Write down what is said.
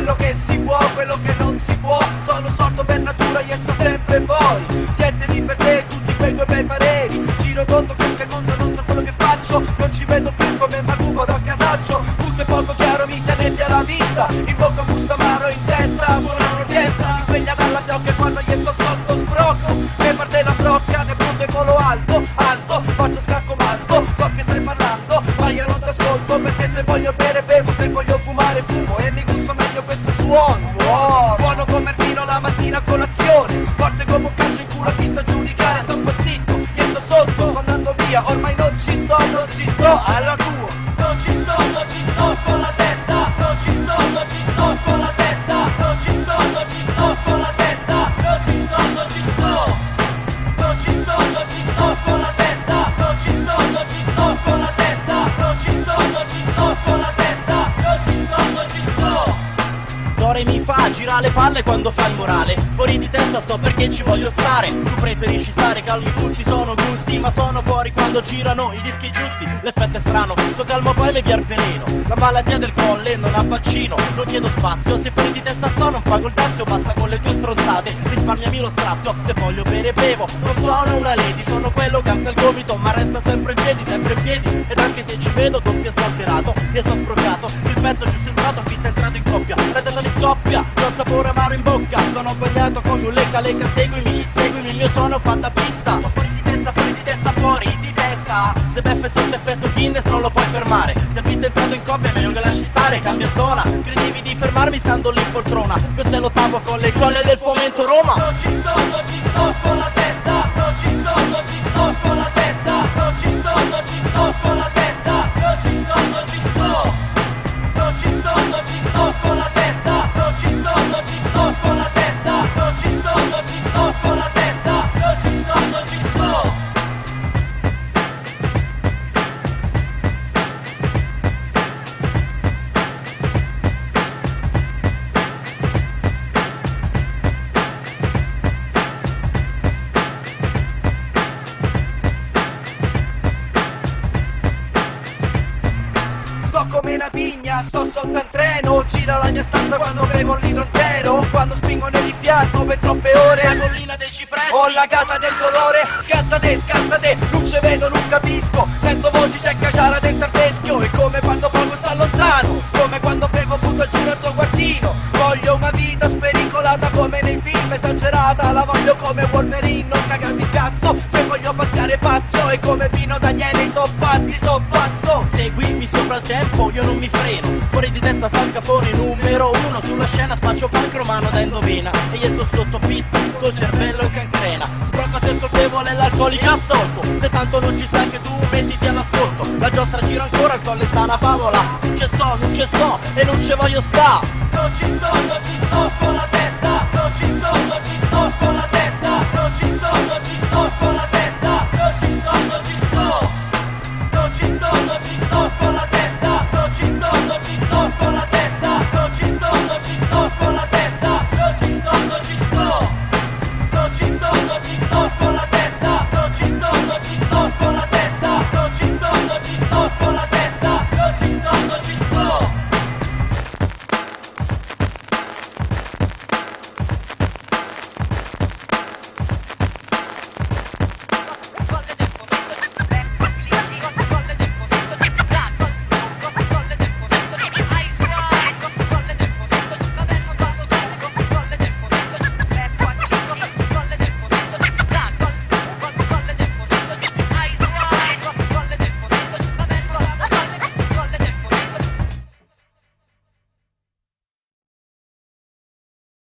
quello che si può, quello che non si può. Sono storto per natura, io sto sempre fuori. Tienteli per te tutti quei tuoi bei pareri. Giro tondo, cresca il mondo, non so quello che faccio. Non ci vedo più come Marbuco da Casaccio. Tutto è poco chiaro, mi si annebbia la vista. In bocca un gusto amaro, in testa suona un'orchestra. Mi sveglia dalla pioggia quando io sto sotto sbrocco. Ne parte la brocca, ne punto in volo alto, alto. Faccio scacco malto, so che stai parlando, ma io non ti ascolto. Perché se voglio bere bevo, se voglio fumare fumo. E mi gusta meglio questo suono. Buono come il vino la mattina a colazione. Forte come un calcio in culo a chi sta a giudicare. Sto un po' zitto, io sto sotto, sto andando via. Ormai non ci sto alla tua. Non ci sto con la testa. Non ci sto con la testa. Non ci sto con la testa. Non ci sto con la testa. Non ci sto con la testa. Non ci sto con la testa. Dore mi fa, gira le palle quando fa il morale. Fuori di testa sto perché ci voglio stare. Tu preferisci stare calmi, i gusti sono gusti, ma sono fuori quando girano i dischi giusti. L'effetto è strano, sto calmo poi mi piar veleno. La malattia del colle non ha vaccino. Non chiedo spazio, se fuori di testa sto non pago il dazio. Basta con le tue stronzate, risparmiami lo strazio. Se voglio bere bevo, non sono una lady. Sono quello che alza il gomito ma resta sempre in piedi, sempre in piedi. Ed anche se ci vedo doppio sto alterato, mi sto sbrocato. Il pezzo giusto entrato, beat è entrato in coppia. La testa mi scoppia, non sapore amaro in bocca. Sono bagnato come un lecca, seguimi, seguimi, il mio sono fatta pista. Sto fuori di testa, fuori di testa, fuori di testa. Se beffe sotto effetto Guinness non lo puoi fermare. Se il beat è entrato in coppia è meglio che lasci stare, cambia zona. Credevi di fermarmi stando lì in poltrona. Questo è l'ottavo con le colle del fomento Roma. Non ci sto con la testa. Non ci sto con la testa. Non ci sto con la testa. Non ci sto con la testa. Non ci sto con la testa. Non ci sto con la testa. Non ci sto con la testa. Sto come una pigna, sto sotto al treno. Gira la mia stanza quando bevo un litro intero. Quando spingo nell'impianto per troppe ore. La collina dei cipressi, ho la casa del dolore. Scansate, luce vedo, non capisco. Sento voci, c'è caciara dentro al teschio. È come quando poco sta lontano, come quando bevo butto il giro al tuo guardino. Voglio una vita spericolata come nei film, esagerata. La voglio come Wolverine, non cagarmi il cazzo. Se voglio pazziare pazzo, è come Pino Daniele, so pazzo. Seguimi sopra il tempo, io non mi freno. Fuori di testa sta il cafone numero uno. Sulla scena spaccio funk romano da endovena. E io sto sotto beat, col cervello in cancrena. Sbrocco se il colpevole è l'alcolico assolto. Se tanto non ci sai che tu mettiti all'ascolto. La giostra gira ancora, il colle sta una favola. Non ci sto e non ci voglio sta. Non ci sto con